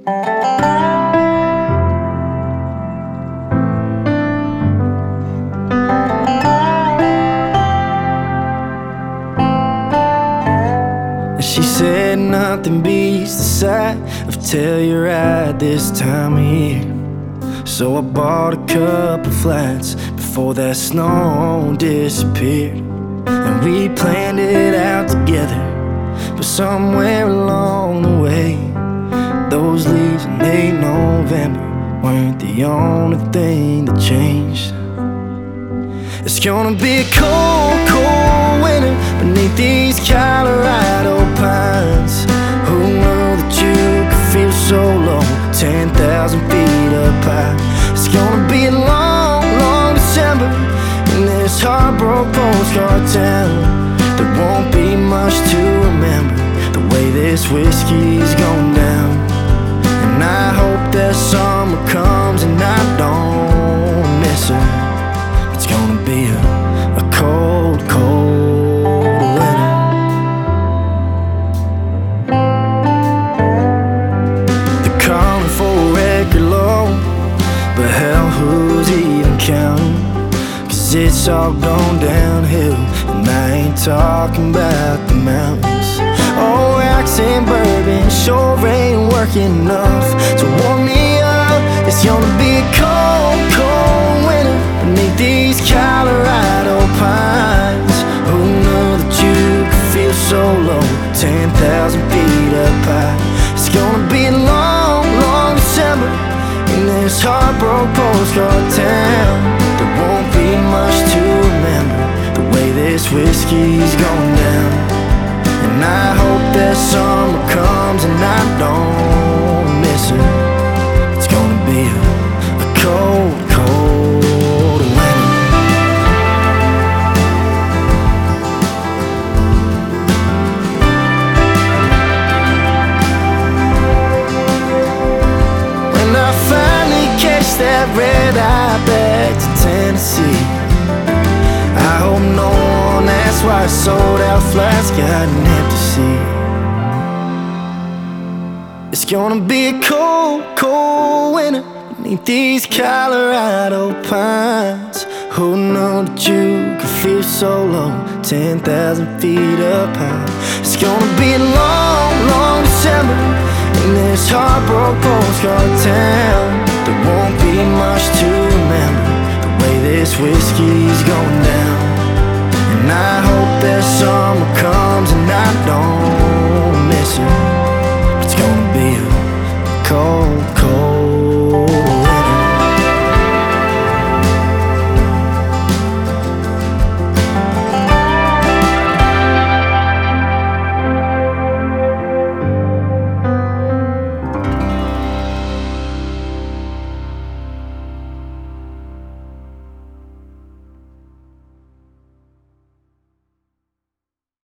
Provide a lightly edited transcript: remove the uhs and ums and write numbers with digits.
She said nothing beats the sight of Telluride this time of year. So I bought a couple flights before that snow disappeared. And we planned it out together, but somewhere along the way, those leaves in late November weren't the only thing that changed. It's gonna be a cold, cold winter beneath these Colorado pines. Who knew that you could feel so low, 10,000 feet up high? It's gonna be a long, long December in this heartbroken postcard town. There won't be much to remember the way this whiskey's going down. And I hope that summer comes and I don't miss her. It's gonna be a cold, cold winter. They're calling for a record low, but hell, who's even counting? 'Cause it's all gone downhill, and I ain't talking about the mountains. Oh, rocks and bourbon sure ain't working enough to warm me up. It's gonna be a cold, cold winter beneath these Colorado pines. Who knew that you could feel so low, 10,000 feet up high? It's gonna be a long, long December in this heartbroken postcard town. There won't be much to remember the way this whiskey's going down. And I hope that summer comes and I don't miss her. It's gonna be a cold, cold winter. When I finally catch that red eye back to Tennessee, I hope no one asks why sold out flights got an empty seat. It's gonna be a cold, cold winter beneath these Colorado pines. Who knew that you could feel so low, 10,000 feet up high? It's gonna be a long, long December in this heartbroken postcard